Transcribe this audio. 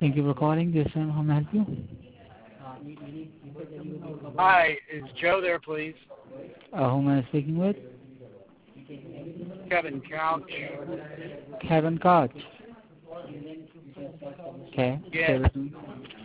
Thank you for calling. Yes, ma'am. How may I help you? Hi, is Joe there, please? Who am I speaking with? Kevin Couch. Kevin Koch. Okay. Yes. Stay with me.